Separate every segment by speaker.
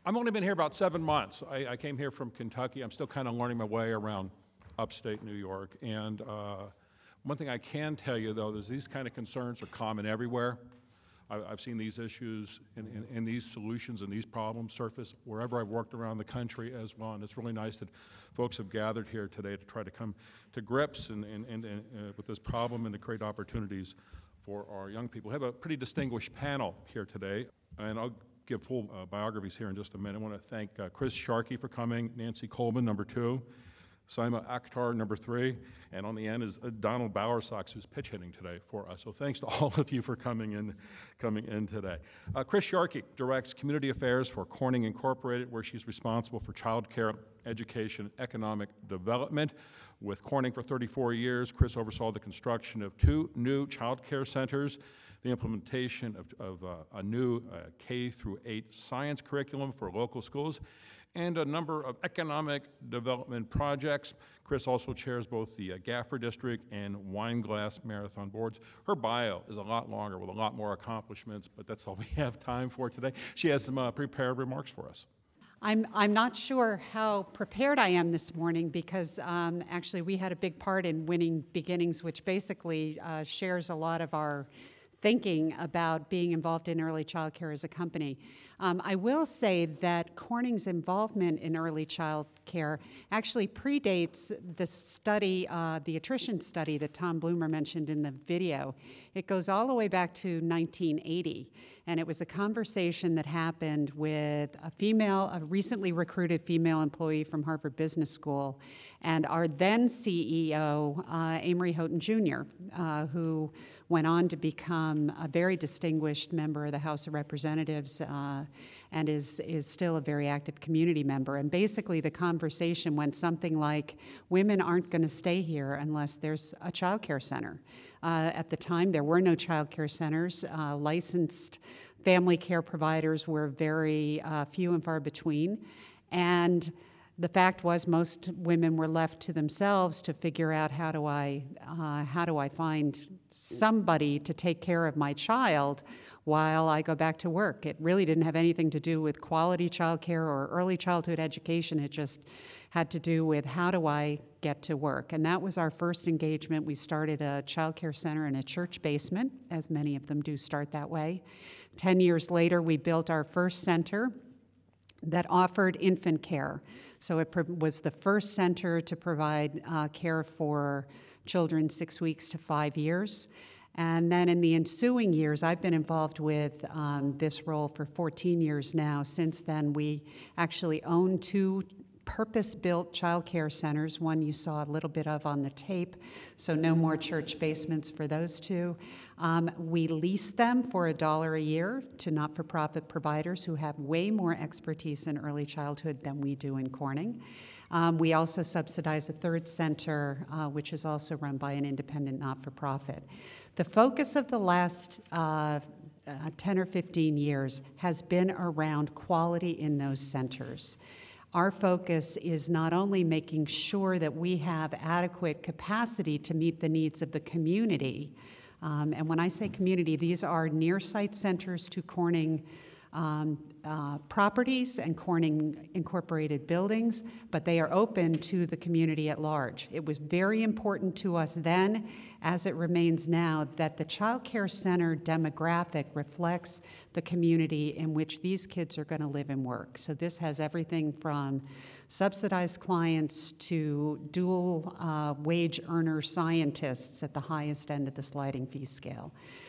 Speaker 1: I've only been here about 7 months. I came here from Kentucky. I'm still kind of learning my way around upstate New York. And one thing I can tell you, though, is these kind of concerns are common everywhere. I've seen these issues and these solutions and these problems surface wherever I've worked around the country as well. And it's really nice that folks have gathered here today to try to come to grips with this problem and to create opportunities for our young people. We have a pretty distinguished panel here today, and I'll give full biographies here in just a minute. I want to thank Chris Sharkey for coming, Nancy Coleman, number 2, Saima Akhtar, number 3, and on the end is Donald Bowersox, who's pitch hitting today for us. So thanks to all of you for coming in today. Chris Sharkey directs community affairs for Corning Incorporated, where she's responsible for child care, education, economic development. With Corning for 34 years, Chris oversaw the construction of 2 new child care centers, the implementation of a new K-8 science curriculum for local schools, and a number of economic development projects. Chris also chairs both the Gaffer District and Wineglass Marathon boards. Her bio is a lot longer with a lot more accomplishments, but that's all we have time for today. She has some prepared remarks for us.
Speaker 2: I'm not sure how prepared I am this morning because actually we had a big part in Winning Beginnings, which basically shares a lot of our thinking about being involved in early child care as a company. I will say that Corning's involvement in early child care actually predates the study, the attrition study that Tom Bloomer mentioned in the video. It goes all the way back to 1980, and it was a conversation that happened with a recently recruited female employee from Harvard Business School, and our then CEO, Amory Houghton Jr., who went on to become a very distinguished member of the House of Representatives and is still a very active community member. And basically the conversation went something like, women aren't going to stay here unless there's a child care center. At the time, there were no child care centers. Licensed family care providers were very few and far between. And the fact was most women were left to themselves to figure out how do I find somebody to take care of my child while I go back to work. It really didn't have anything to do with quality child care or early childhood education. It just had to do with how do I get to work. And that was our first engagement. We started a child care center in a church basement, as many of them do start that way. 10 years later, we built our first center that offered infant care. So it was the first center to provide care for children 6 weeks to 5 years. And then in the ensuing years, I've been involved with this role for 14 years now. Since then, we actually own 2 purpose-built child care centers, one you saw a little bit of on the tape, so no more church basements for those 2. We lease them for $1 a year to not-for-profit providers who have way more expertise in early childhood than we do in Corning. We also subsidize a 3rd center, which is also run by an independent not-for-profit. The focus of the last 10 or 15 years has been around quality in those centers. Our focus is not only making sure that we have adequate capacity to meet the needs of the community, and when I say community, these are near-site centers to Corning properties and Corning Incorporated buildings, but they are open to the community at large. It was very important to us then, as it remains now, that the child care center demographic reflects the community in which these kids are going to live and work. So this has everything from subsidized clients to dual wage earner scientists at the highest end of the sliding fee scale.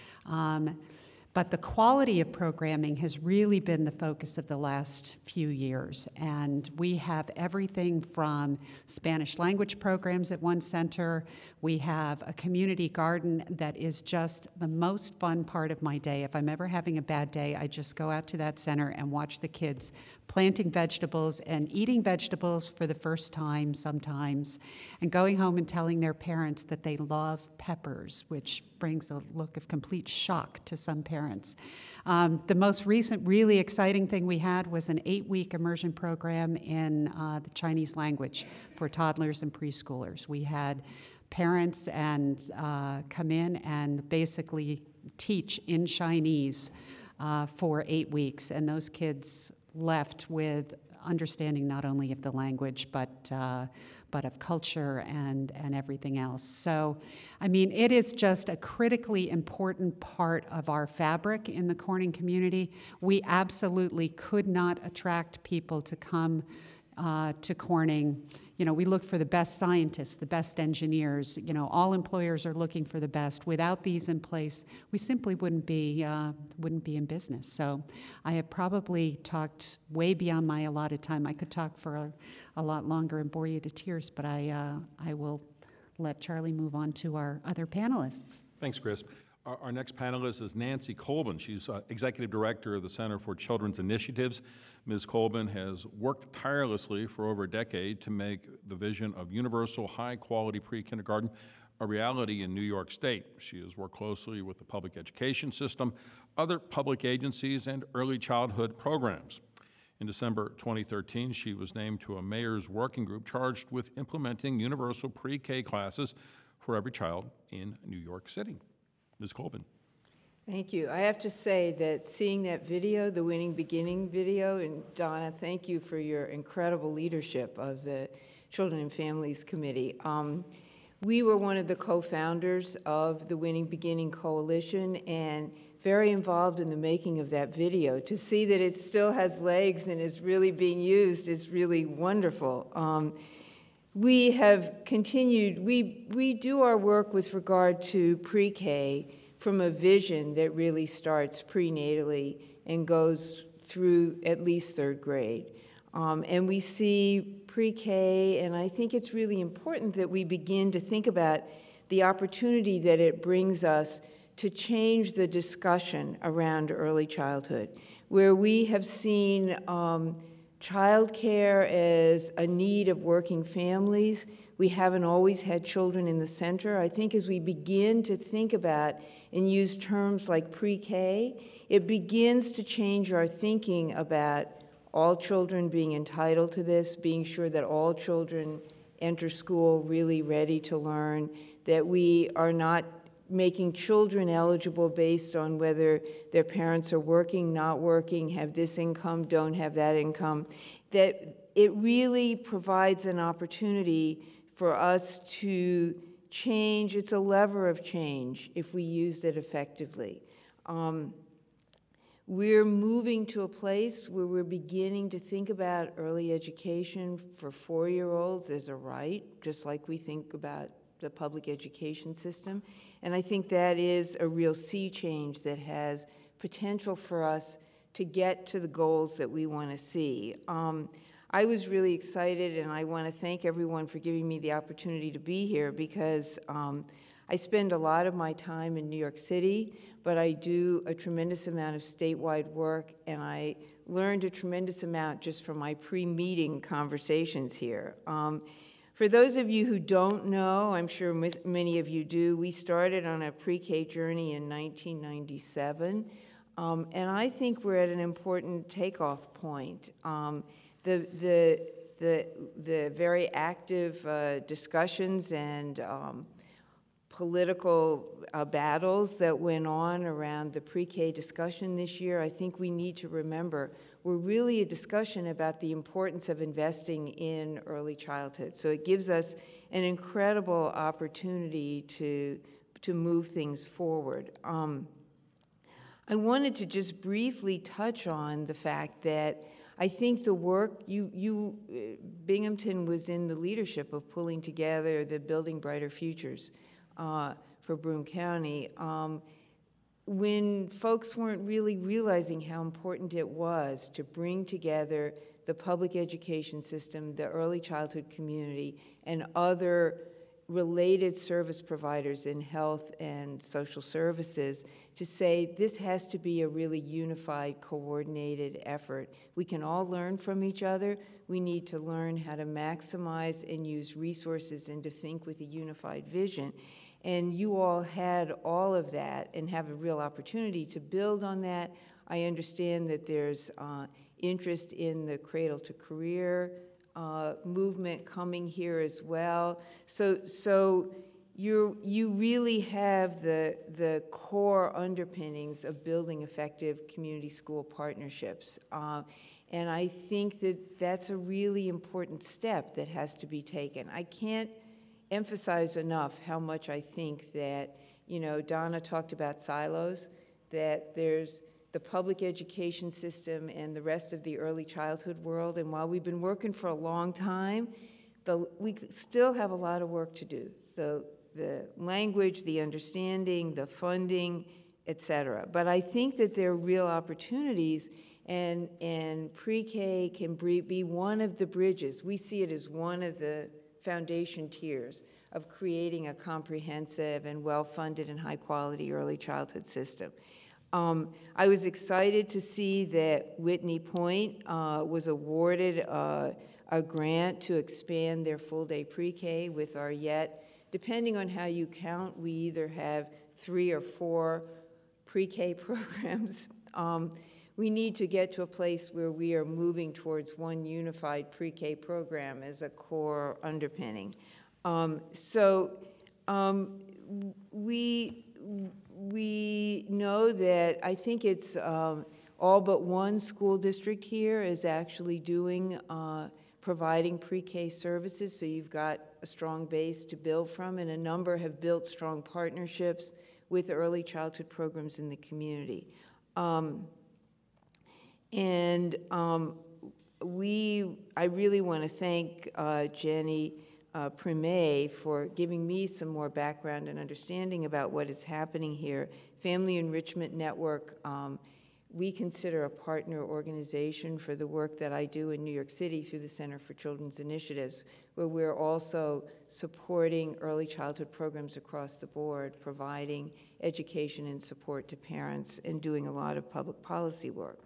Speaker 2: But the quality of programming has really been the focus of the last few years. And we have everything from Spanish language programs at one center. We have a community garden that is just the most fun part of my day. If I'm ever having a bad day, I just go out to that center and watch the kids planting vegetables and eating vegetables for the first time sometimes, and going home and telling their parents that they love peppers, which brings a look of complete shock to some parents. The most recent really exciting thing we had was an 8-week immersion program in the Chinese language for toddlers and preschoolers. We had parents come in and basically teach in Chinese for 8 weeks, and those kids left with understanding not only of the language, but of culture and everything else. So, I mean, it is just a critically important part of our fabric in the Corning community. We absolutely could not attract people to come to Corning. You know, we look for the best scientists, the best engineers. You know, all employers are looking for the best. Without these in place, we simply wouldn't be in business. So, I have probably talked way beyond my allotted time. I could talk for a lot longer and bore you to tears, but I will let Charlie move on to our other panelists.
Speaker 1: Thanks, Chris. Our next panelist is Nancy Colbin. She's Executive Director of the Center for Children's Initiatives. Ms. Colbin has worked tirelessly for over a decade to make the vision of universal, high-quality pre-kindergarten a reality in New York State. She has worked closely with the public education system, other public agencies, and early childhood programs. In December 2013, she was named to a mayor's working group charged with implementing universal pre-K classes for every child in New York City. Ms. Colbin.
Speaker 3: Thank you. I have to say that seeing that video, the Winning Beginning video, and Donna, thank you for your incredible leadership of the Children and Families Committee. We were one of the co-founders of the Winning Beginning Coalition and very involved in the making of that video. To see that it still has legs and is really being used is really wonderful. We have continued, we do our work with regard to pre-K from a vision that really starts prenatally and goes through at least third grade. And we see pre-K, and I think it's really important that we begin to think about the opportunity that it brings us to change the discussion around early childhood, where we have seen childcare as a need of working families. We haven't always had children in the center. I think as we begin to think about and use terms like pre-K, it begins to change our thinking about all children being entitled to this, being sure that all children enter school really ready to learn, that we are not making children eligible based on whether their parents are working, not working, have this income, don't have that income, that it really provides an opportunity for us to change. It's a lever of change if we use it effectively. We're moving to a place where we're beginning to think about early education for 4-year-olds as a right, just like we think about the public education system. And I think that is a real sea change that has potential for us to get to the goals that we want to see. I was really excited, and I want to thank everyone for giving me the opportunity to be here because I spend a lot of my time in New York City, but I do a tremendous amount of statewide work, and I learned a tremendous amount just from my pre-meeting conversations here. For those of you who don't know, I'm sure many of you do, we started on a pre-K journey in 1997, and I think we're at an important takeoff point. The very active discussions and political battles that went on around the pre-K discussion this year, I think we need to remember were really a discussion about the importance of investing in early childhood. So it gives us an incredible opportunity to move things forward. I wanted to just briefly touch on the fact that I think the work, Binghamton was in the leadership of pulling together the Building Brighter Futures for Broome County. When folks weren't really realizing how important it was to bring together the public education system, the early childhood community, and other related service providers in health and social services to say this has to be a really unified, coordinated effort. We can all learn from each other. We need to learn how to maximize and use resources and to think with a unified vision. And you all had all of that and have a real opportunity to build on that. I understand that there's interest in the Cradle to Career movement coming here as well. So you really have the core underpinnings of building effective community school partnerships. And I think that that's a really important step that has to be taken. I can't emphasize enough how much I think that, Donna talked about silos, that there's the public education system and the rest of the early childhood world. And while we've been working for a long time, we still have a lot of work to do. The language, the understanding, the funding, et cetera. But I think that there are real opportunities, and pre-K can be one of the bridges. We see it as one of the foundation tiers of creating a comprehensive and well-funded and high-quality early childhood system. I was excited to see that Whitney Point was awarded a grant to expand their full-day pre-K with our depending on how you count, we either have 3 or 4 pre-K programs. We need to get to a place where we are moving towards one unified pre-K program as a core underpinning. We know that I think it's all but one school district here is actually providing pre-K services, so you've got a strong base to build from, and a number have built strong partnerships with early childhood programs in the community. I really want to thank Jenny Primet for giving me some more background and understanding about what is happening here. Family Enrichment Network, we consider a partner organization for the work that I do in New York City through the Center for Children's Initiatives, where we're also supporting early childhood programs across the board, providing education and support to parents, and doing a lot of public policy work.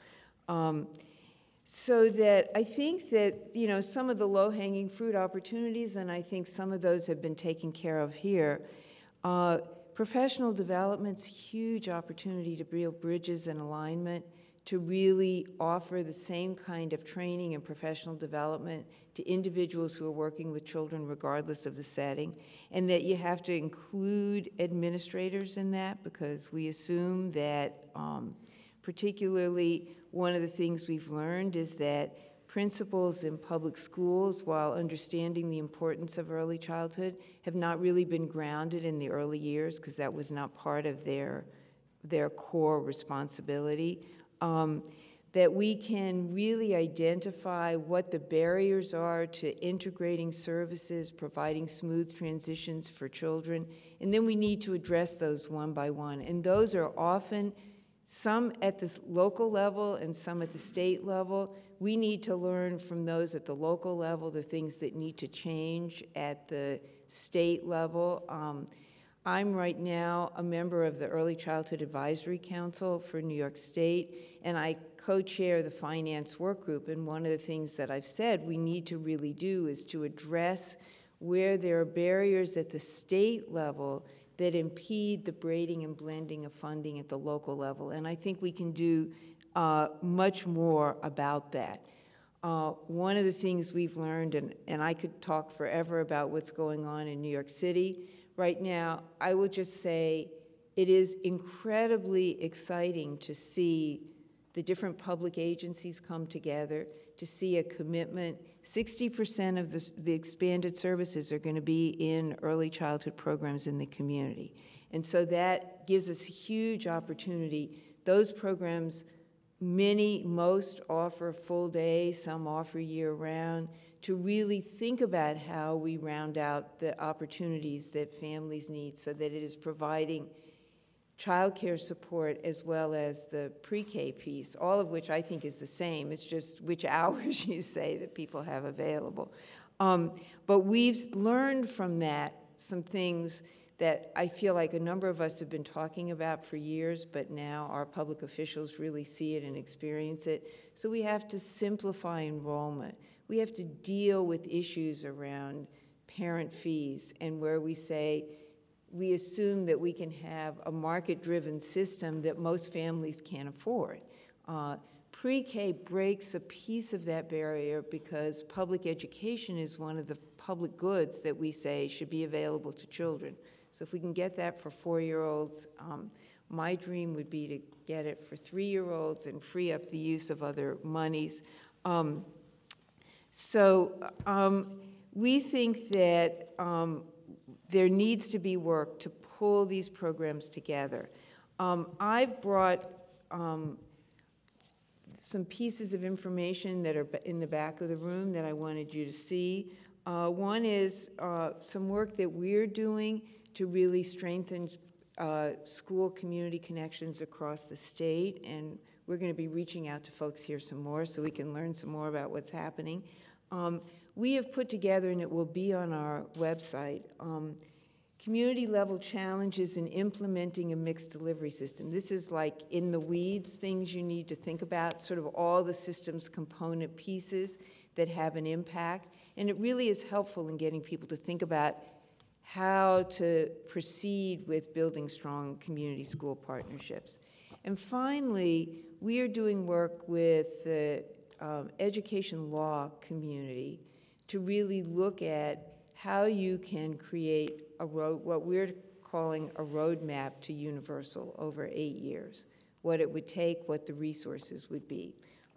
Speaker 3: So that I think that, some of the low-hanging fruit opportunities, and I think some of those have been taken care of here. Professional development's a huge opportunity to build bridges and alignment, to really offer the same kind of training and professional development to individuals who are working with children regardless of the setting, and that you have to include administrators in that, because we assume that particularly one of the things we've learned is that principals in public schools, while understanding the importance of early childhood, have not really been grounded in the early years, because that was not part of their core responsibility. That we can really identify what the barriers are to integrating services, providing smooth transitions for children, and then we need to address those one by one. And those are often some at the local level and some at the state level. We need to learn from those at the local level the things that need to change at the state level. I'm right now a member of the Early Childhood Advisory Council for New York State, and I co-chair the finance work group. And one of the things that I've said we need to really do is to address where there are barriers at the state level that impede the braiding and blending of funding at the local level. And I think we can do much more about that. One of the things we've learned, and I could talk forever about what's going on in New York City right now, I will just say it is incredibly exciting to see the different public agencies come together, to see a commitment. 60% of the expanded services are going to be in early childhood programs in the community. And so that gives us a huge opportunity. Those programs, most offer full day, some offer year-round, to really think about how we round out the opportunities that families need, so that it is providing childcare support as well as the pre-K piece, all of which I think is the same. It's just which hours you say that people have available. But we've learned from that some things that I feel like a number of us have been talking about for years, but now our public officials really see it and experience it. So we have to simplify enrollment. We have to deal with issues around parent fees, and where we say, we assume that we can have a market-driven system that most families can't afford. Pre-K breaks a piece of that barrier, because public education is one of the public goods that we say should be available to children. So if we can get that for 4-year-olds, my dream would be to get it for 3-year-olds and free up the use of other monies. We think that there needs to be work to pull these programs together. I've brought some pieces of information that are in the back of the room that I wanted you to see. One is some work that we're doing to really strengthen school community connections across the state, and we're going to be reaching out to folks here some more so we can learn some more about what's happening. We have put together, and it will be on our website, community-level challenges in implementing a mixed delivery system. This is like in the weeds, things you need to think about, sort of all the system's component pieces that have an impact. And it really is helpful in getting people to think about how to proceed with building strong community school partnerships. And finally, we are doing work with the education law community to really look at how you can create what we're calling a roadmap to universal over 8 years, what it would take, what the resources would be.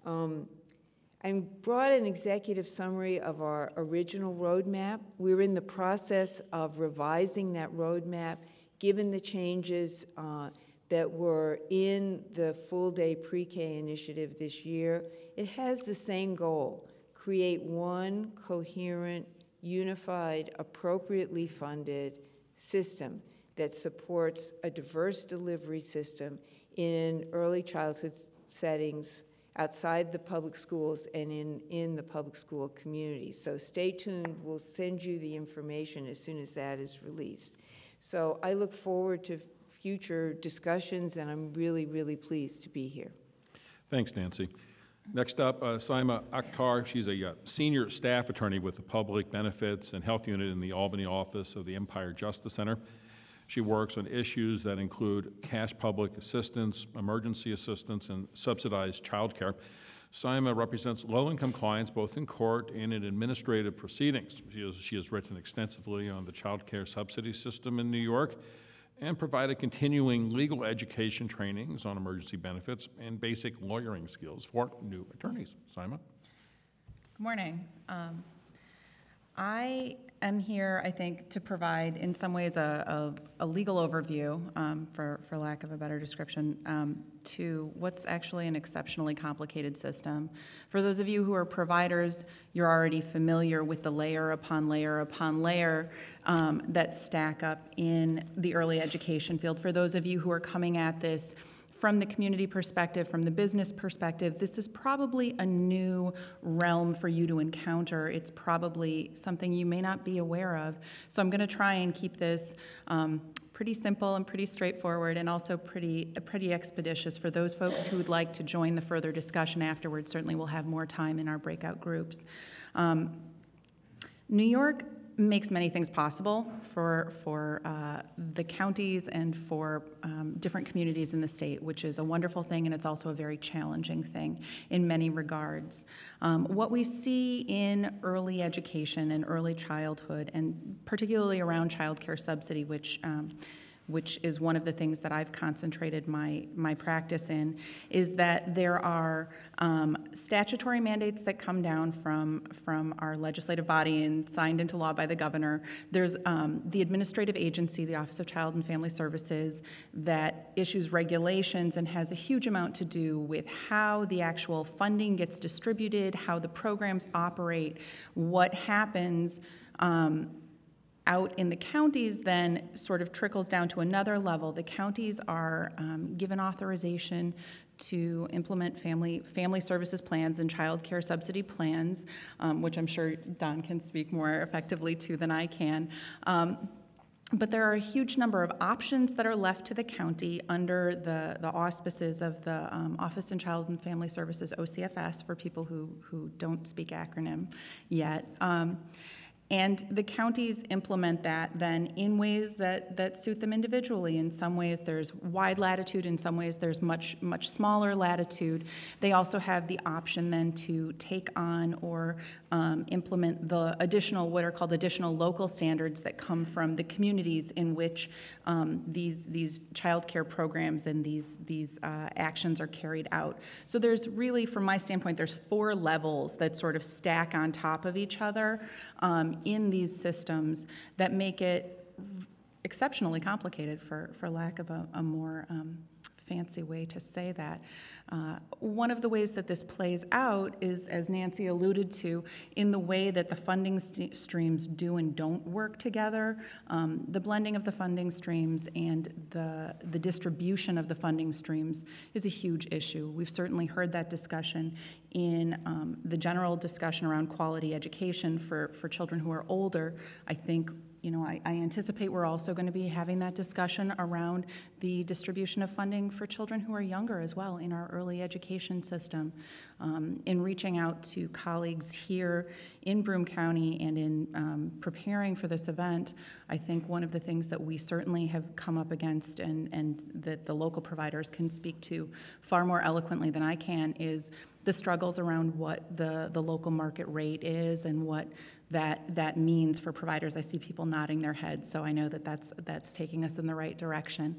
Speaker 3: I brought an executive summary of our original roadmap. We're in the process of revising that roadmap, given the changes that were in the full-day pre-K initiative this year. It has the same goal: create one coherent, unified, appropriately funded system that supports a diverse delivery system in early childhood settings outside the public schools and in the public school community. So stay tuned. We'll send you the information as soon as that is released. So I look forward to future discussions, and I'm really, really pleased to be here.
Speaker 1: Thanks, Nancy. Next up, Saima Akhtar. She's a senior staff attorney with the Public Benefits and Health Unit in the Albany office of the Empire Justice Center. She works on issues that include cash public assistance, emergency assistance, and subsidized child care. Saima represents low-income clients both in court and in administrative proceedings. She has written extensively on the child care subsidy system in New York and provided continuing legal education trainings on emergency benefits and basic lawyering skills for new attorneys. Saima?
Speaker 4: Good morning. I am here, I think, to provide, in some ways, a legal overview, for lack of a better description, to what's actually an exceptionally complicated system. For those of you who are providers, you're already familiar with the layer upon layer upon layer that stack up in the early education field. For those of you who are coming at this from the community perspective, from the business perspective, this is probably a new realm for you to encounter. It's probably something you may not be aware of. So I'm going to try and keep this pretty simple and pretty straightforward, and also pretty expeditious for those folks who would like to join the further discussion afterwards. Certainly we'll have more time in our breakout groups. New York makes many things possible for the counties and for different communities in the state, which is a wonderful thing, and it's also a very challenging thing in many regards. What we see in early education and early childhood, and particularly around child care subsidy, which is one of the things that I've concentrated my practice in, is that there are statutory mandates that come down from our legislative body and signed into law by the governor. There's the administrative agency, the Office of Child and Family Services, that issues regulations and has a huge amount to do with how the actual funding gets distributed, how the programs operate, what happens out in the counties then sort of trickles down to another level. The counties are given authorization to implement family services plans and child care subsidy plans, which I'm sure Don can speak more effectively to than I can. But there are a huge number of options that are left to the county under the auspices of the Office of Child and Family Services, OCFS, for people who don't speak acronym yet. And the counties implement that then in ways that suit them individually. In some ways, there's wide latitude. In some ways, there's much smaller latitude. They also have the option then to take on or implement the additional, what are called additional local standards that come from the communities in which these child care programs and these actions are carried out. So there's really, from my standpoint, there's 4 levels that sort of stack on top of each other in these systems that make it exceptionally complicated, for lack of a more fancy way to say that. One of the ways that this plays out is, as Nancy alluded to, in the way that the funding streams do and don't work together. The blending of the funding streams and the distribution of the funding streams is a huge issue. We've certainly heard that discussion in the general discussion around quality education for children who are older. I think, I anticipate we're also going to be having that discussion around the distribution of funding for children who are younger as well in our early education system. In reaching out to colleagues here in Broome County and in preparing for this event, I think one of the things that we certainly have come up against and that the local providers can speak to far more eloquently than I can is the struggles around what the local market rate is and what that means for providers. I see people nodding their heads, so I know that's taking us in the right direction.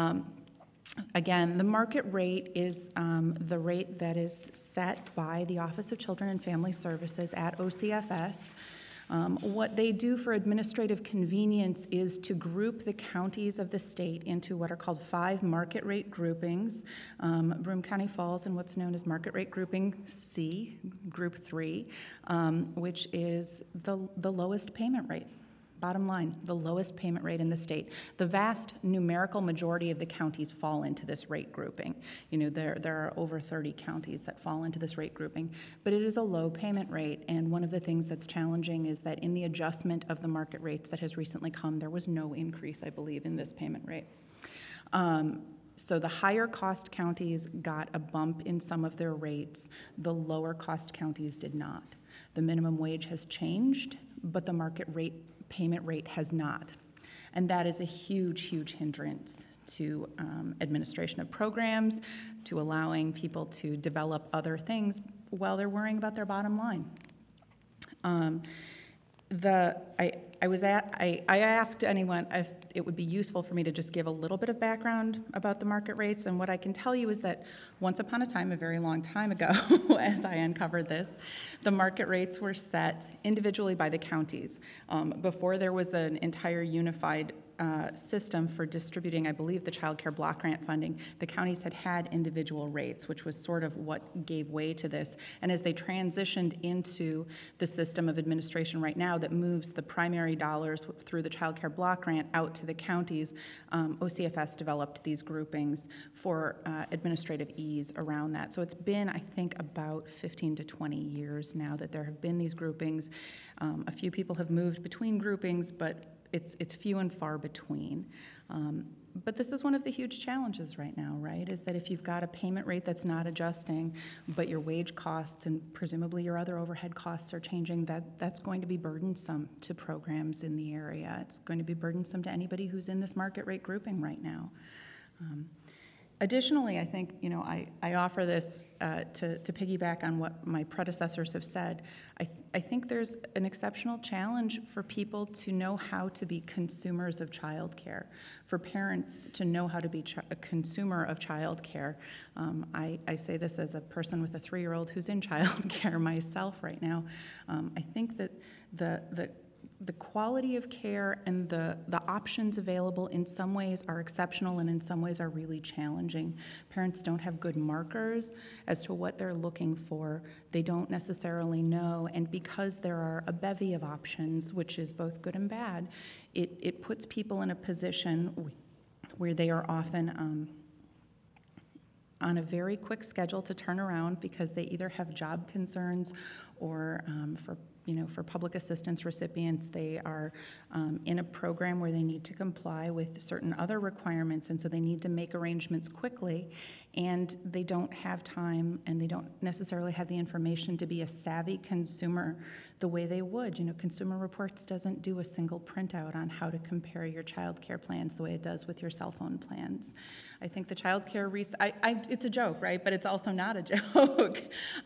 Speaker 4: Again, the market rate is the rate that is set by the Office of Children and Family Services at OCFS. What they do for administrative convenience is to group the counties of the state into what are called 5 market rate groupings. Broome County falls in what's known as market rate grouping C, group 3, which is the lowest payment rate. Bottom line, the lowest payment rate in the state. The vast numerical majority of the counties fall into this rate grouping. There are over 30 counties that fall into this rate grouping, but it is a low payment rate, and one of the things that's challenging is that in the adjustment of the market rates that has recently come, there was no increase, I believe, in this payment rate. So the higher cost counties got a bump in some of their rates. The lower cost counties did not. The minimum wage has changed, but the market rate payment rate has not. And that is a huge hindrance to administration of programs, to allowing people to develop other things while they're worrying about their bottom line. I asked anyone if it would be useful for me to just give a little bit of background about the market rates, and what I can tell you is that once upon a time, a very long time ago, as I uncovered this, the market rates were set individually by the counties. Before there was an entire unified system for distributing, I believe, the child care block grant funding, the counties had individual rates, which was sort of what gave way to this. And as they transitioned into the system of administration right now that moves the primary dollars through the child care block grant out to the counties, OCFS developed these groupings for administrative ease around that. So it's been, I think, about 15 to 20 years now that there have been these groupings. A few people have moved between groupings, but it's few and far between. But this is one of the huge challenges right now, right, is that if you've got a payment rate that's not adjusting, but your wage costs and presumably your other overhead costs are changing, that's going to be burdensome to programs in the area. It's going to be burdensome to anybody who's in this market rate grouping right now. Additionally, I think, I offer this to piggyback on what my predecessors have said. I think there's an exceptional challenge for people to know how to be consumers of childcare, for parents to know how to be a consumer of childcare. I say this as a person with a 3-year-old who's in childcare myself right now. I think that the quality of care and the options available in some ways are exceptional and in some ways are really challenging. Parents don't have good markers as to what they're looking for. They don't necessarily know, and because there are a bevy of options, which is both good and bad, it puts people in a position where they are often on a very quick schedule to turn around because they either have job concerns or for public assistance recipients, they are in a program where they need to comply with certain other requirements, and so they need to make arrangements quickly, and they don't have time, and they don't necessarily have the information to be a savvy consumer the way they would. Consumer Reports doesn't do a single printout on how to compare your child care plans the way it does with your cell phone plans. I think the child care it's a joke, right? But it's also not a joke.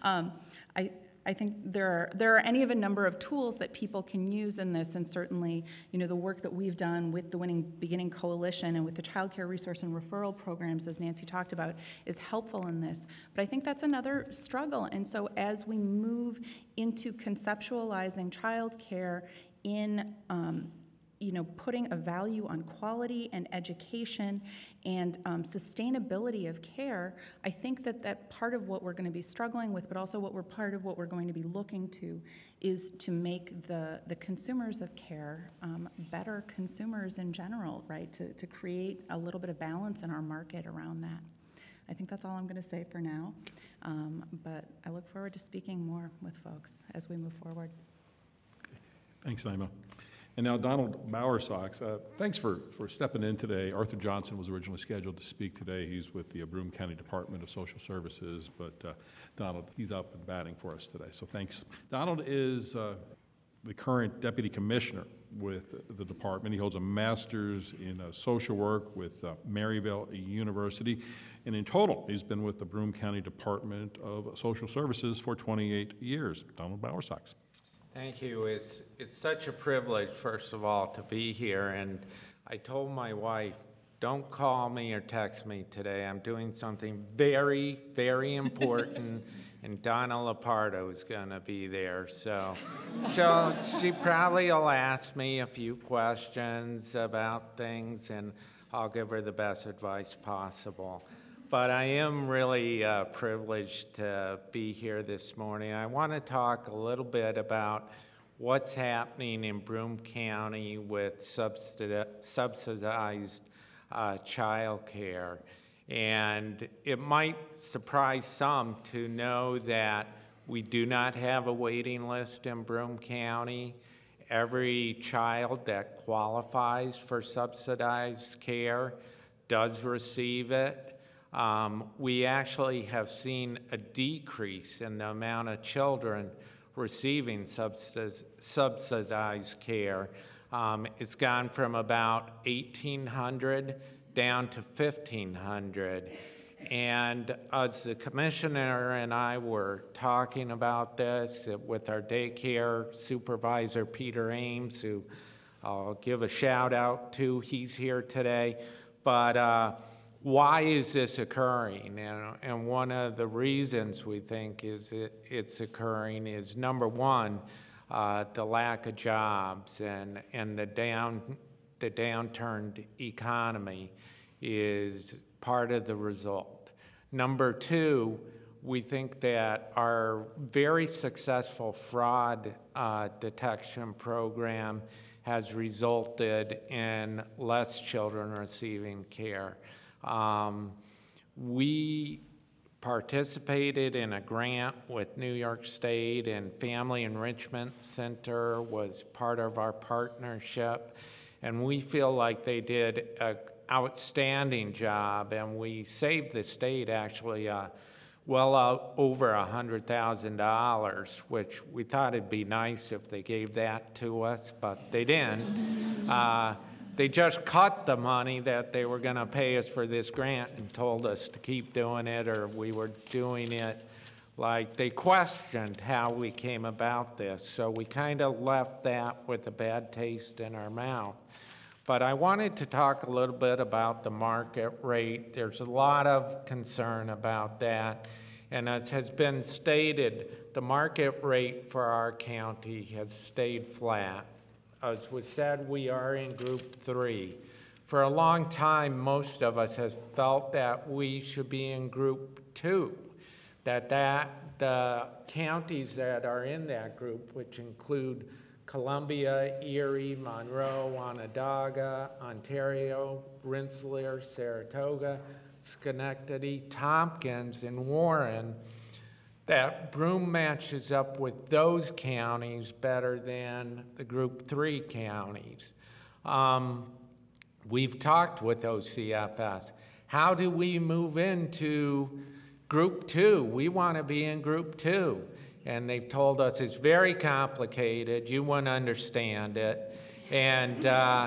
Speaker 4: I think there are any of a number of tools that people can use in this, and certainly, the work that we've done with the Winning Beginning Coalition and with the Child Care Resource and Referral Programs, as Nancy talked about, is helpful in this. But I think that's another struggle, and so as we move into conceptualizing child care in putting a value on quality and education and sustainability of care, I think that part of what we're going to be struggling with, but also part of what we're going to be looking to, is to make the consumers of care better consumers in general, right? To create a little bit of balance in our market around that. I think that's all I'm going to say for now, but I look forward to speaking more with folks as we move forward.
Speaker 1: Thanks, Naima. And now Donald Bowersox, thanks for stepping in today. Arthur Johnson was originally scheduled to speak today. He's with the Broome County Department of Social Services, but Donald, he's up and batting for us today, so thanks. Donald is the current Deputy Commissioner with the department. He holds a master's in social work with Maryville University, and in total, he's been with the Broome County Department of Social Services for 28 years. Donald Bowersox.
Speaker 5: Thank you. It's such a privilege, first of all, to be here. And I told my wife, don't call me or text me today. I'm doing something very, very important, and Donna Lapardo is going to be there. So she probably will ask me a few questions about things, and I'll give her the best advice possible. But I am really privileged to be here this morning. I want to talk a little bit about what's happening in Broome County with subsidized child care. And it might surprise some to know that we do not have a waiting list in Broome County. Every child that qualifies for subsidized care does receive it. We actually have seen a decrease in the amount of children receiving subsidized care. It's gone from about 1,800 down to 1,500. And as the commissioner and I were talking about this with our daycare supervisor, Peter Ames, who I'll give a shout out to, he's here today, but why is this occurring? And one of the reasons we think it's occurring is, number one, the lack of jobs and the downturned economy is part of the result. Number two, we think that our very successful fraud detection program has resulted in less children receiving care. We participated in a grant with New York State, and Family Enrichment Center was part of our partnership, and we feel like they did an outstanding job, and we saved the state actually well over $100,000, which we thought it'd be nice if they gave that to us, but they didn't. They just cut the money that they were going to pay us for this grant and told us to keep doing it, or we were doing it. Like, they questioned how we came about this, so we kind of left that with a bad taste in our mouth. But I wanted to talk a little bit about the market rate. There's a lot of concern about that, and as has been stated, the market rate for our county has stayed flat. As was said, we are in Group 3. For a long time, most of us have felt that we should be in Group 2, that the counties that are in that group, which include Columbia, Erie, Monroe, Onondaga, Ontario, Rensselaer, Saratoga, Schenectady, Tompkins, and Warren, that Broome matches up with those counties better than the Group 3 counties. We've talked with OCFS. How do we move into Group 2? We want to be in Group 2. And they've told us it's very complicated. You wouldn't understand it. And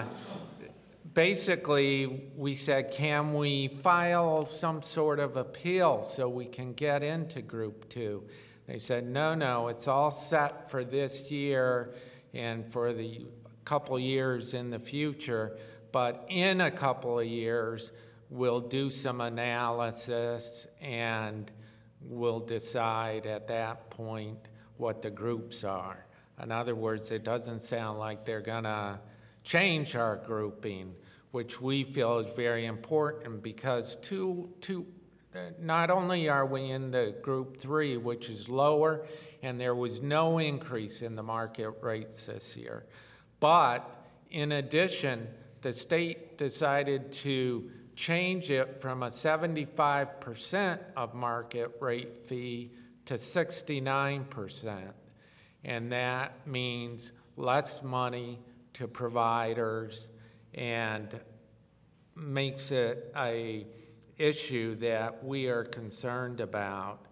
Speaker 5: basically, we said, can we file some sort of appeal so we can get into Group 2? They said, no, it's all set for this year and for the couple years in the future, but in a couple of years, we'll do some analysis and we'll decide at that point what the groups are. In other words, it doesn't sound like they're gonna change our grouping, which we feel is very important because not only are we in the Group 3, which is lower, and there was no increase in the market rates this year, but in addition, the state decided to change it from a 75% of market rate fee to 69%. And that means less money to providers and makes it a issue that we are concerned about.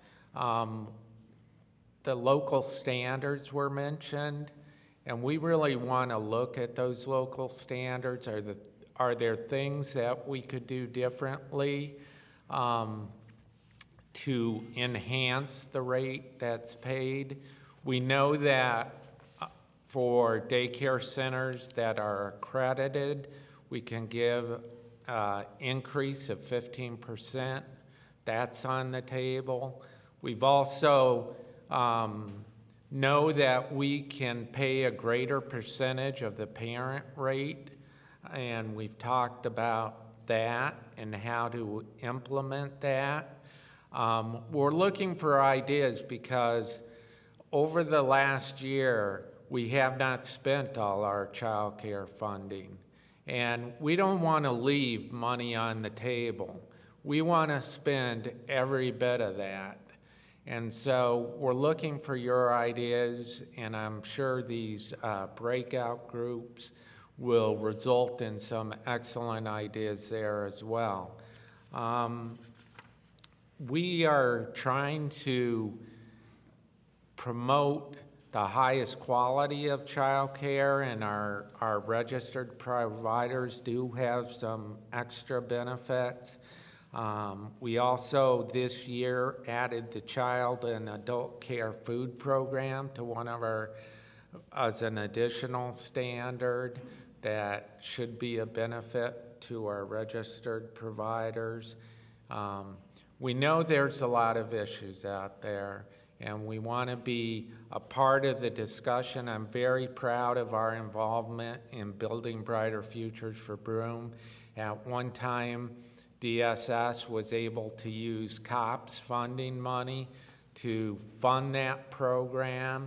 Speaker 5: The local standards were mentioned, and we really want to look at those local standards. Are there things that we could do differently to enhance the rate that's paid? We know that for daycare centers that are accredited, we can give increase of 15%. That's on the table. We've also know that we can pay a greater percentage of the parent rate, and we've talked about that and how to implement that. We're looking for ideas because over the last year, we have not spent all our child care funding. And we don't want to leave money on the table. We want to spend every bit of that. And so we're looking for your ideas, and I'm sure these breakout groups will result in some excellent ideas there as well. We are trying to promote the highest quality of child care, and our registered providers do have some extra benefits. We also this year added the child and adult care food program to one of our, as an additional standard that should be a benefit to our registered providers. We know there's a lot of issues out there, and we want to be a part of the discussion. I'm very proud of our involvement in building brighter futures for Broome. At one time, DSS was able to use COPS funding money to fund that program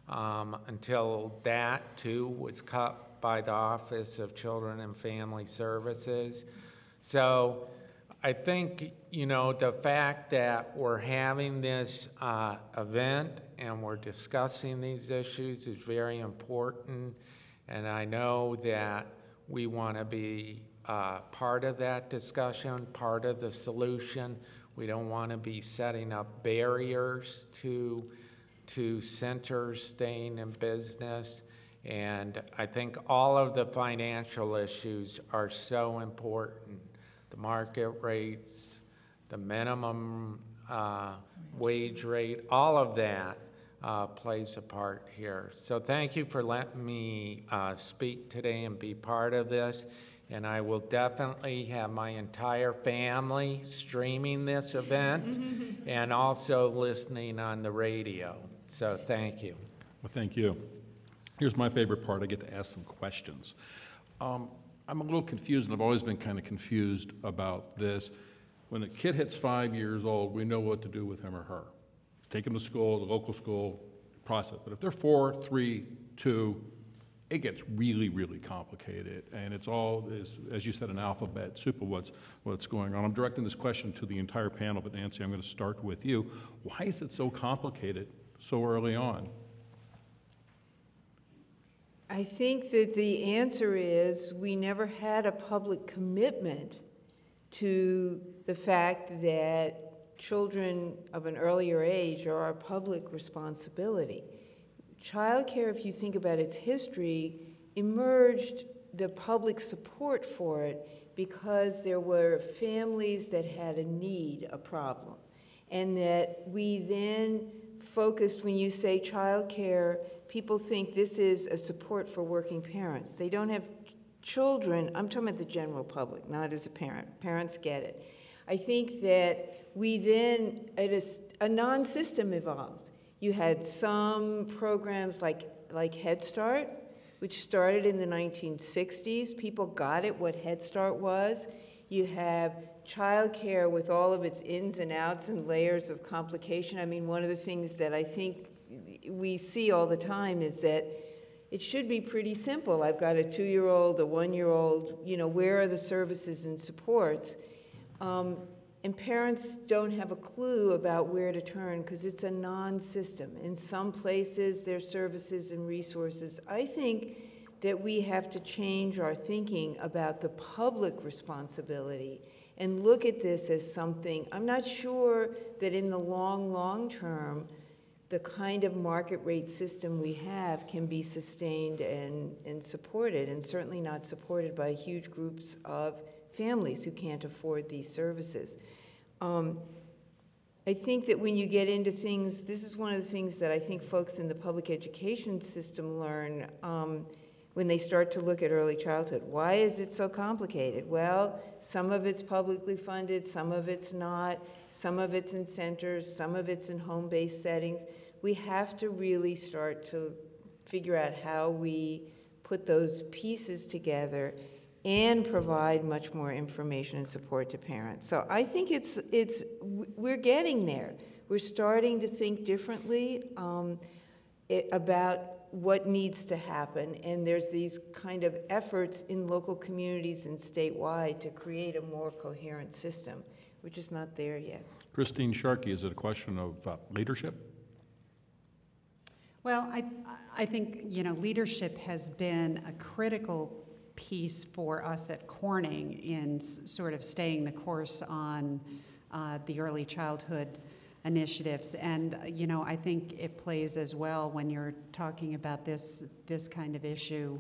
Speaker 5: until that too was cut by the Office of Children and Family Services. So I think, the fact that we're having this event and we're discussing these issues is very important. And I know that we want to be part of that discussion, part of the solution. We don't want to be setting up barriers to centers staying in business. And I think all of the financial issues are so important. The market rates, the minimum wage rate, all of that plays a part here. So thank you for letting me speak today and be part of this. And I will definitely have my entire family streaming this event and also listening on the radio. So thank you.
Speaker 1: Well, thank you. Here's my favorite part. I get to ask some questions. I'm a little confused, and I've always been kind of confused about this. When a kid hits 5 years old, we know what to do with him or her. Take them to school, the local school, process. But if they're 4, 3, 2, it gets really, really complicated, and it's all, as you said, an alphabet soup of what's going on. I'm directing this question to the entire panel, but Nancy, I'm going to start with you. Why is it so complicated so early on?
Speaker 3: I think that the answer is we never had a public commitment to the fact that children of an earlier age are our public responsibility. Childcare, if you think about its history, emerged the public support for it because there were families that had a need, a problem, and that we then focused, when you say childcare, people think this is a support for working parents. They don't have children. I'm talking about the general public, not as a parent. Parents get it. I think that we then, a non-system evolved. You had some programs like Head Start, which started in the 1960s. People got it, what Head Start was. You have childcare with all of its ins and outs and layers of complication. I mean, one of the things that I think we see all the time is that it should be pretty simple. I've got a 2-year-old, a 1-year-old, where are the services and supports? And parents don't have a clue about where to turn because it's a non-system. In some places, there's services and resources. I think that we have to change our thinking about the public responsibility and look at this as something. I'm not sure that in the long term, the kind of market rate system we have can be sustained and supported, and certainly not supported by huge groups of families who can't afford these services. I think that when you get into things, this is one of the things that I think folks in the public education system learn when they start to look at early childhood. Why is it so complicated? Well, some of it's publicly funded, some of it's not, some of it's in centers, some of it's in home-based settings. We have to really start to figure out how we put those pieces together and provide much more information and support to parents. So I think we're getting there. We're starting to think differently about what needs to happen, and there's these kind of efforts in local communities and statewide to create a more coherent system. We're just not there yet.
Speaker 1: Christine Sharkey, is it a question of leadership?
Speaker 2: Well, I think, leadership has been a critical piece for us at Corning in sort of staying the course on the early childhood initiatives. And, I think it plays as well when you're talking about this kind of issue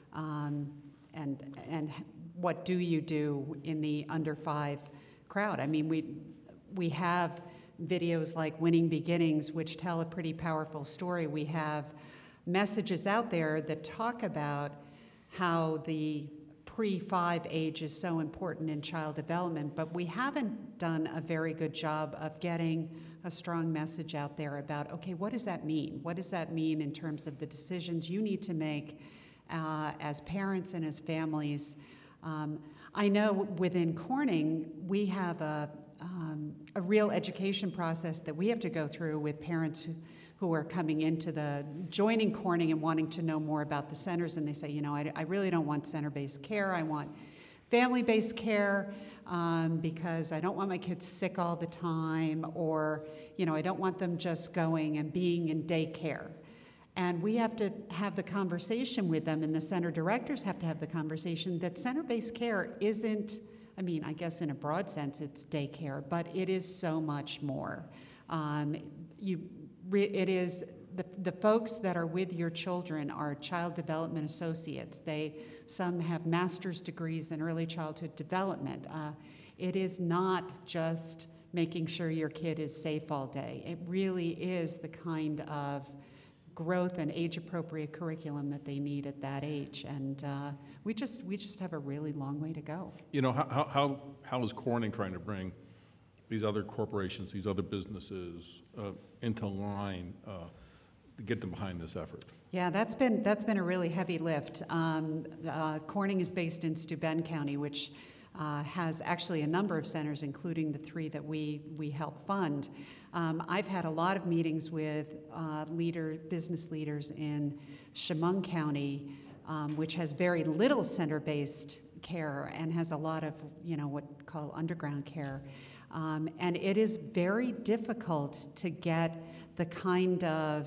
Speaker 2: and what do you do in the under 5 crowd. I mean, we have videos like Winning Beginnings, which tell a pretty powerful story. We have messages out there that talk about how the pre-5 age is so important in child development, but we haven't done a very good job of getting a strong message out there about, okay, what does that mean? What does that mean in terms of the decisions you need to make as parents and as families? I know within Corning, we have a real education process that we have to go through with parents who are coming into joining Corning and wanting to know more about the centers, and they say, I really don't want center-based care. I want family-based care because I don't want my kids sick all the time, or, I don't want them just going and being in daycare. And we have to have the conversation with them, and the center directors have to have the conversation that center-based care isn't, I guess in a broad sense it's daycare, but it is so much more. It is the folks that are with your children are child development associates. Some have master's degrees in early childhood development. It is not just making sure your kid is safe all day. It really is the kind of growth and age-appropriate curriculum that they need at that age, and we just have a really long way to go.
Speaker 1: How is Corning trying to bring these other corporations, these other businesses into line to get them behind this effort?
Speaker 2: Yeah, that's been a really heavy lift. Corning is based in Steuben County, which has actually a number of centers, including the 3 that we help fund. I've had a lot of meetings with business leaders in Chemung County which has very little center-based care and has a lot of, what we call underground care. And it is very difficult to get the kind of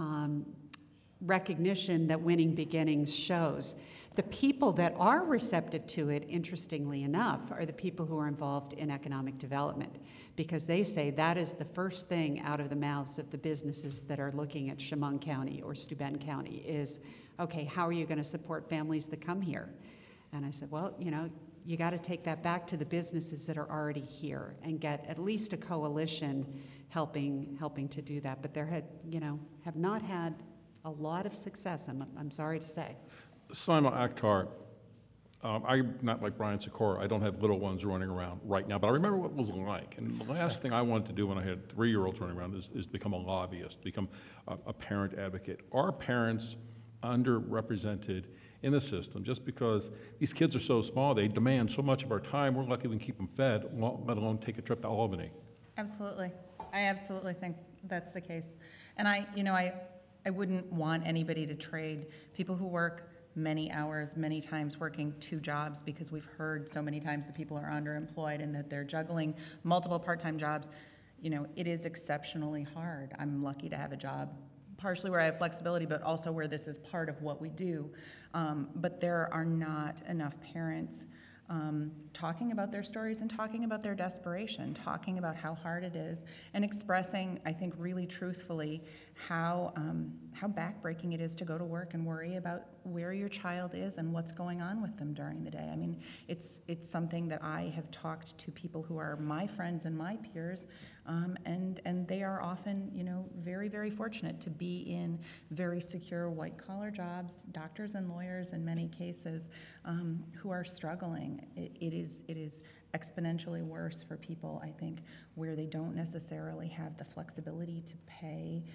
Speaker 2: recognition that Winning Beginnings shows. The people that are receptive to it, interestingly enough, are the people who are involved in economic development, because they say that is the first thing out of the mouths of the businesses that are looking at Chemung County or Steuben County is, okay, how are you going to support families that come here? And I said, well, you got to take that back to the businesses that are already here and get at least a coalition helping to do that. But there have not had a lot of success, I'm sorry to say.
Speaker 1: Saima Akhtar, I'm not like Brian Sikora. I don't have little ones running around right now, but I remember what it was like. And the last thing I wanted to do when I had 3-year-olds running around is become a lobbyist, become a parent advocate. Are parents underrepresented in the system just because these kids are so small? They demand so much of our time. We're lucky we can keep them fed, let alone take a trip to Albany.
Speaker 4: Absolutely. I absolutely think that's the case. And I wouldn't want anybody to trade people who work many hours, many times working 2 jobs, because we've heard so many times that people are underemployed and that they're juggling multiple part-time jobs. It is exceptionally hard. I'm lucky to have a job partially where I have flexibility, but also where this is part of what we do. But there are not enough parents talking about their stories and talking about their desperation, talking about how hard it is, and expressing, I think, really truthfully how backbreaking it is to go to work and worry about where your child is and what's going on with them during the day. I mean, it's something that I have talked to people who are my friends and my peers, and they are often, very, very fortunate to be in very secure white-collar jobs, doctors and lawyers in many cases, who are struggling. It is exponentially worse for people, I think, where they don't necessarily have the flexibility to pay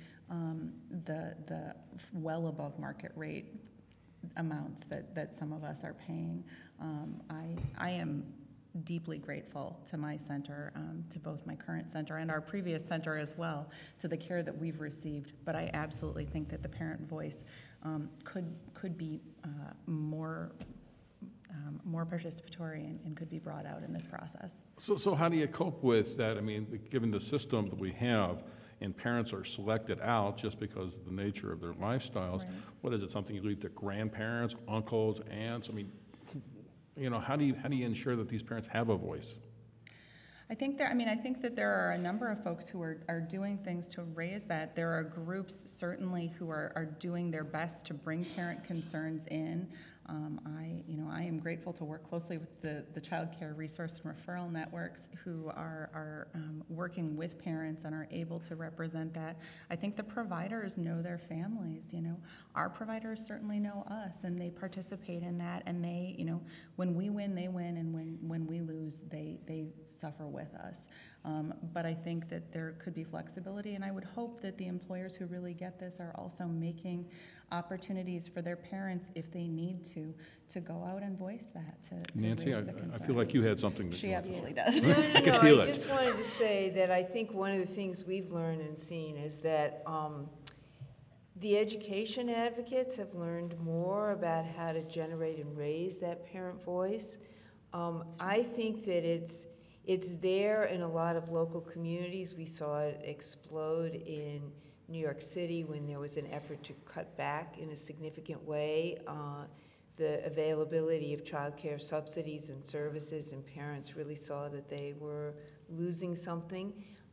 Speaker 4: the well above market rate amounts that some of us are paying. I am deeply grateful to my center, to both my current center and our previous center as well, to the care that we've received. But I absolutely think that the parent voice could be more participatory and could be brought out in this process.
Speaker 1: So how do you cope with that? I mean, given the system that we have, and parents are selected out just because of the nature of their lifestyles,
Speaker 4: Right.
Speaker 1: What is it, something you leave to grandparents, uncles, aunts? I mean, how do you ensure that these parents have a voice?
Speaker 4: I think that there are a number of folks who are doing things to raise that. There are groups certainly who are doing their best to bring parent concerns in. I am grateful to work closely with the Child Care Resource and Referral Networks who are working with parents and are able to represent that. I think the providers know their families. Our providers certainly know us, and they participate in that. And they, when we win, they win, and when we lose, they suffer with us. But I think that there could be flexibility, and I would hope that the employers who really get this are also making opportunities for their parents, if they need to go out and voice that, to
Speaker 1: Nancy,
Speaker 4: raise the concerns.
Speaker 1: I feel like you had something to
Speaker 4: She absolutely does.
Speaker 3: No,
Speaker 1: I could feel
Speaker 3: I
Speaker 1: it.
Speaker 3: just wanted to say that I think one of the things we've learned and seen is that the education advocates have learned more about how to generate and raise that parent voice. I think that it's there in a lot of local communities. We saw it explode in New York City when there was an effort to cut back in a significant way the availability of child care subsidies and services, and parents really saw that they were losing something.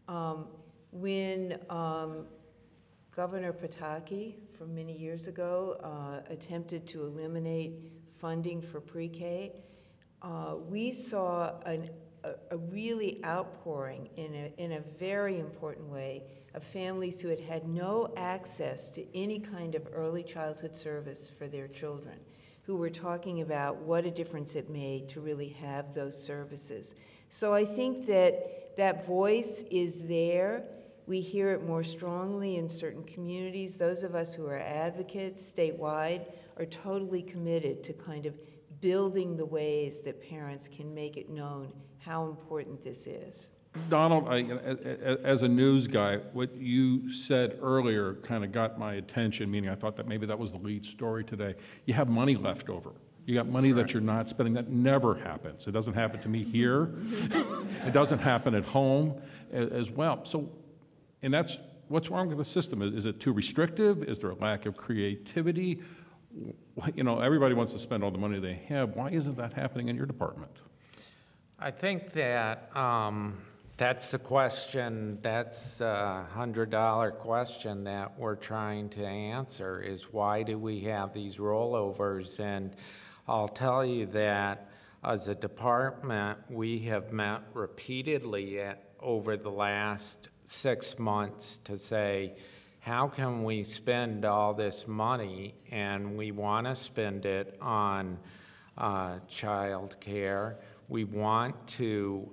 Speaker 3: When Governor Pataki, from many years ago, attempted to eliminate funding for pre-K, we saw a really outpouring in a very important way of families who had had no access to any kind of early childhood service for their children, who were talking about what a difference it made to really have those services. So I think that voice is there. We hear it more strongly in certain communities. Those of us who are advocates statewide are totally committed to kind of building the ways that parents can make it known how important this is.
Speaker 1: Donald, as a news guy, what you said earlier kind of got my attention, meaning I thought that maybe that was the lead story today. You have money left over. You got money that you're not spending. That never happens. It doesn't happen to me here. It doesn't happen at home as well. So, and that's what's wrong with the system. Is it too restrictive? Is there a lack of creativity? You know, everybody wants to spend all the money they have. Why isn't that happening in your department?
Speaker 5: I think that that's the question, that's a $100 question that we're trying to answer, is why do we have these rollovers? And I'll tell you that as a department, we have met repeatedly over the last 6 months to say, how can we spend all this money, and we want to spend it on child care. We want to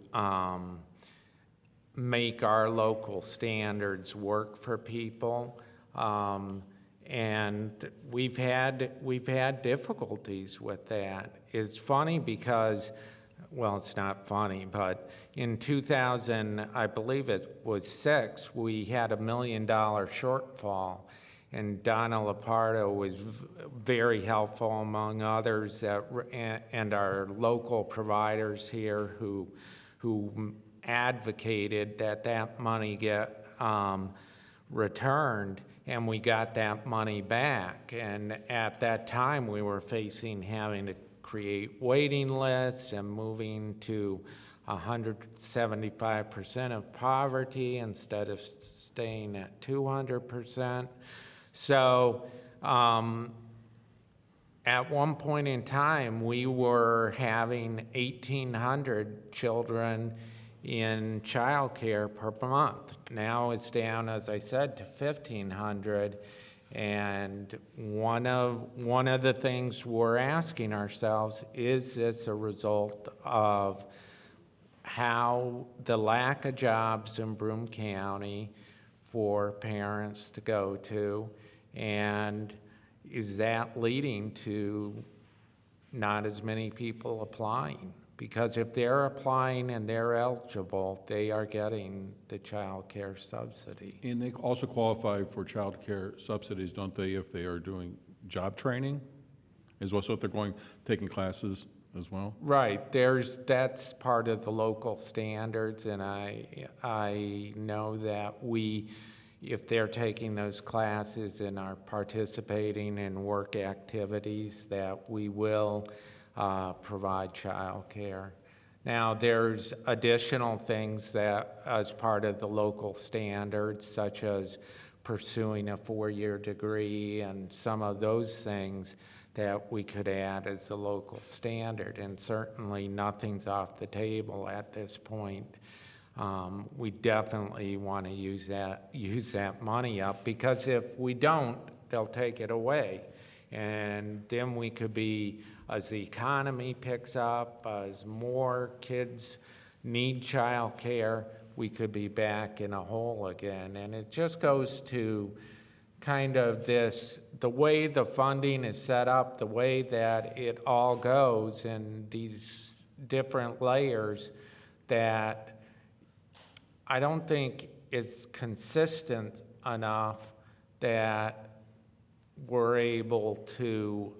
Speaker 5: make our local standards work for people, and we've had difficulties with that. It's funny because, well, it's not funny, but in 2000, I believe it was 6, we had $1 million shortfall, and Donna Lapardo was very helpful, among others, and our local providers here who advocated that money get returned, and we got that money back. And at that time, we were facing having to create waiting lists and moving to 175% of poverty instead of staying at 200%. So at one point in time, we were having 1,800 children in childcare per month. Now it's down, as I said, to 1,500. And one of the things we're asking ourselves, is this a result of how the lack of jobs in Broome County for parents to go to, and is that leading to not as many people applying? Because if they're applying and they're eligible, they are getting the child care subsidy.
Speaker 1: And they also qualify for child care subsidies, don't they, if they are doing job training as well, so if they're taking classes as well?
Speaker 5: Right, that's part of the local standards, and I know that if they're taking those classes and are participating in work activities, that we will provide child care. Now, there's additional things that, as part of the local standards, such as pursuing a 4-year degree and some of those things that we could add as a local standard, and certainly nothing's off the table at this point. We definitely want to use that money up, because if we don't, they'll take it away. And then we could be, as the economy picks up, as more kids need child care, we could be back in a hole again. And it just goes to kind of the way the funding is set up, the way that it all goes in these different layers, that I don't think it's consistent enough that we're able to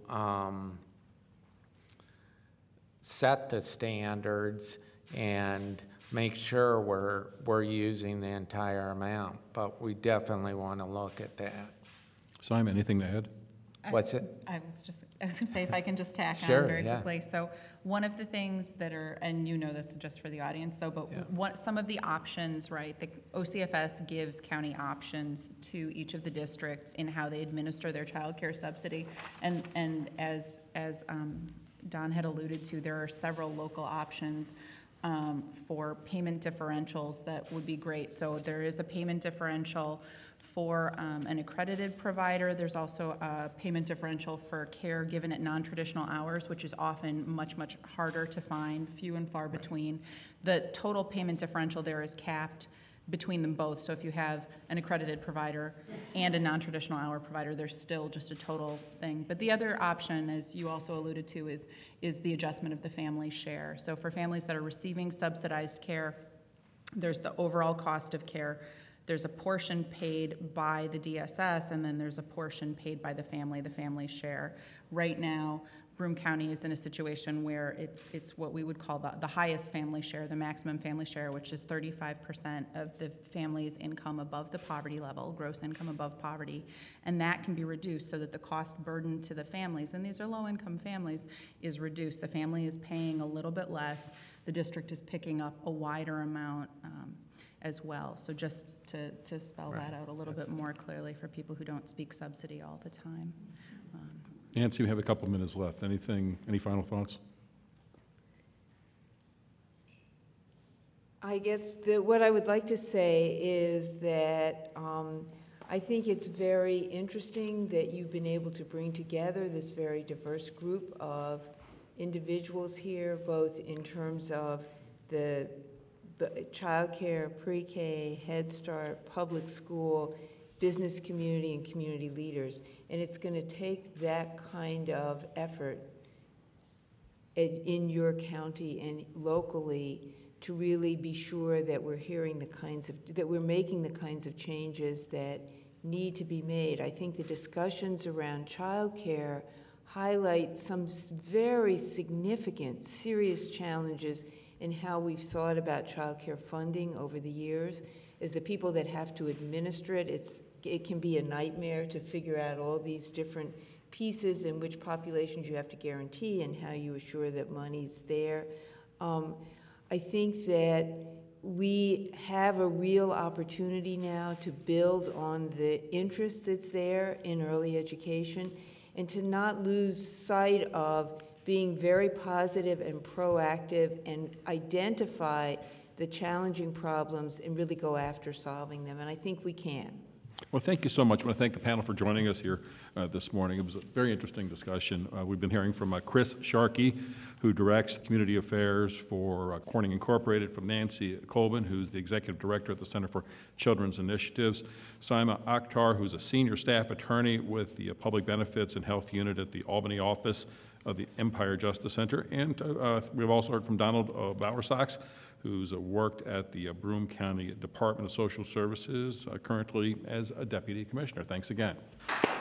Speaker 5: set the standards and make sure we're using the entire amount. But we definitely want to look at that.
Speaker 1: Simon, anything to add?
Speaker 5: What's it?
Speaker 4: I was going to say, if I can just tack
Speaker 5: Sure,
Speaker 4: on very
Speaker 5: yeah.
Speaker 4: quickly. So one of the things that are, and you know this just for the audience though, but some of the options, right, the OCFS gives county options to each of the districts in how they administer their child care subsidy. And as Don had alluded to, there are several local options for payment differentials that would be great. So there is a payment differential for an accredited provider. There's also a payment differential for care given at non-traditional hours, which is often much, much harder to find, few and far between. The total payment differential there is capped between them both. So if you have an accredited provider and a non-traditional hour provider, there's still just a total thing. But the other option, as you also alluded to, is the adjustment of the family share. So for families that are receiving subsidized care, There's the overall cost of care. There's a portion paid by the DSS, and then there's a portion paid by the family share. Right now, Broome County is in a situation where it's what we would call the highest family share, the maximum family share, which is 35% of the family's income above the poverty level, gross income above poverty, and that can be reduced so that the cost burden to the families, and these are low-income families, is reduced. The family is paying a little bit less. The district is picking up a wider amount as well. So just to spell that out a little bit more clearly for people who don't speak subsidy all the time.
Speaker 1: Nancy, we have a couple minutes left. Any final thoughts?
Speaker 3: I guess what I would like to say is that I think it's very interesting that you've been able to bring together this very diverse group of individuals here, both in terms of the childcare, pre-K, Head Start, public school, business community, and community leaders. And it's going to take that kind of effort in your county and locally to really be sure that we're making the kinds of changes that need to be made. I think the discussions around childcare highlight some very significant, serious challenges in how we've thought about childcare funding over the years. As the people that have to administer it, it can be a nightmare to figure out all these different pieces and which populations you have to guarantee and how you assure that money's there. I think that we have a real opportunity now to build on the interest that's there in early education and to not lose sight of being very positive and proactive and identify the challenging problems and really go after solving them. And I think we can.
Speaker 1: Well, thank you so much. I want to thank the panel for joining us here this morning. It was a very interesting discussion. We've been hearing from Chris Sharkey, who directs community affairs for Corning Incorporated, from Nancy Colvin, who's the executive director at the Center for Children's Initiatives, Saima Akhtar, who's a senior staff attorney with the Public Benefits and Health Unit at the Albany office of the Empire Justice Center, and we've also heard from Donald Bowersox, who's worked at the Broome County Department of Social Services, currently as a deputy commissioner. Thanks again.